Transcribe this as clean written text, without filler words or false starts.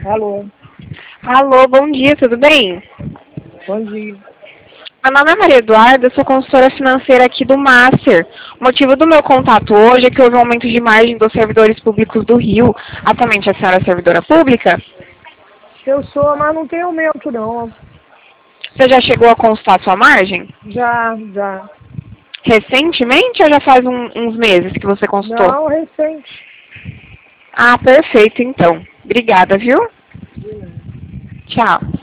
Alô, Alô, bom dia, tudo bem? bom dia. Meu nome é Maria Eduarda, eu sou consultora financeira aqui do Master. O motivo do meu contato hoje é que houve um aumento de margem dos servidores públicos do Rio. Atualmente a senhora é servidora pública? Eu sou, mas não tem aumento não. Você já chegou a consultar sua margem? Já. Recentemente ou já faz uns meses que você consultou? Não, recente. Ah, perfeito então. Obrigada, viu? De nada. Tchau.